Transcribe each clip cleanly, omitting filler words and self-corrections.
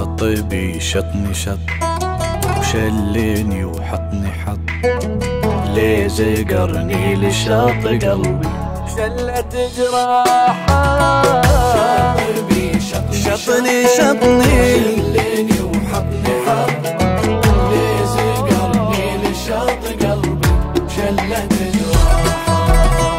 شاطبي شطني شط وشلني وحطني حط ليه زقرني لشاط قلبي شلت جراحه شاطبي شطني شطني شلني وحطني حط ليه زقرني لشاط قلبي شلت جراحه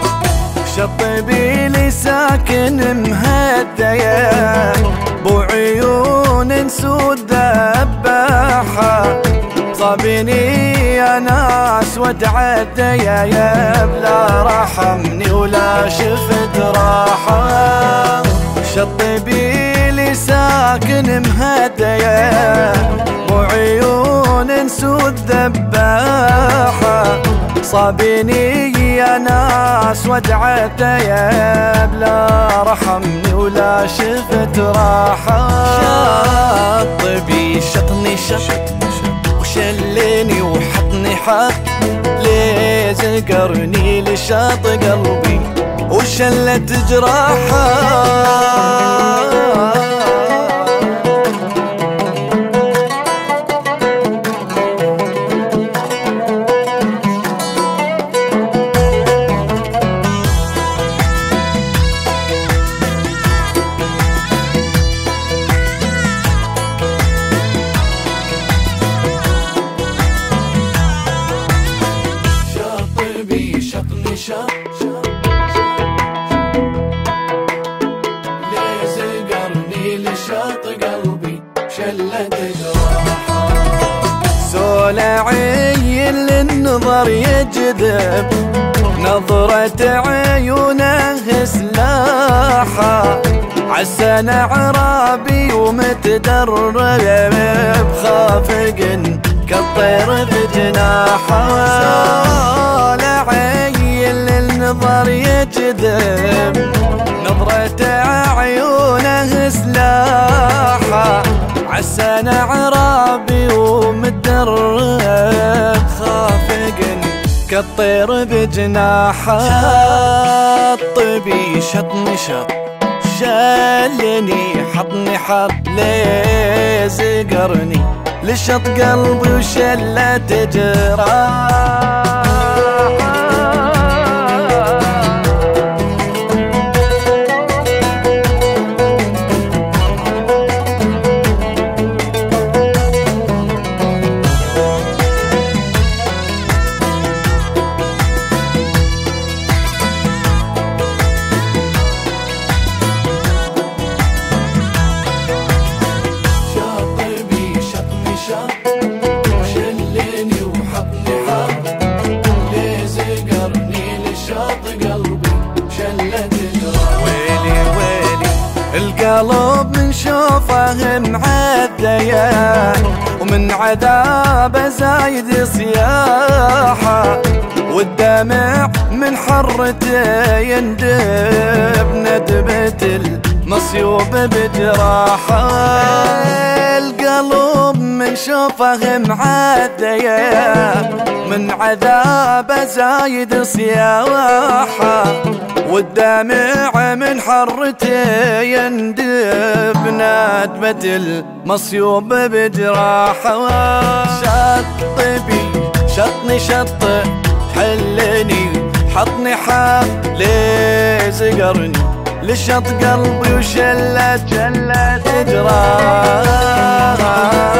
شطبي لي ساكن مهديه بعيون سود ذباحه صابني يا ناس وتعدى يا بلا رحمني ولا شفت راحه شطبي لي ساكن مهديه وعيون سود ذباحه صابني يا ناس وتعدى يا بلا رحمني ولا شفت راحه شطبي شطني شط وشلني وحطني حط ليه زقرني لشاط قلبي وشلت جراحه ليه زقرني لشاط قلبي شلت جراحه سولعي للنظر يجذب نظرة عيونه سلاحة عسى عرابي ومتدرب خافق كالطير بجناحه سولعي للنظر يجذب نظرة عيونه سلاحة عسى عرابي ومتدرب خافق كالطير بجناحه شطبي شطني شط شلني حطني حط ليه زقرني لشط قلبي وشلت جراحه شلني وحطني حط ليه زقرني لشاط قلبي شلت جراحه ويلي ويلي القلب من شوفه معذيان ومن عذابه زايد صياحه والدمع من حرته يندب ندبة المصيوب بجراحه القلب من شوفه معذية من عذابه زايد صياحه والدمع من حرته يندب ندبة المصيوب بجراحه شطبي شطني شط حلني حطني حط ليه زقرني لشط قلبي وشلت جراحه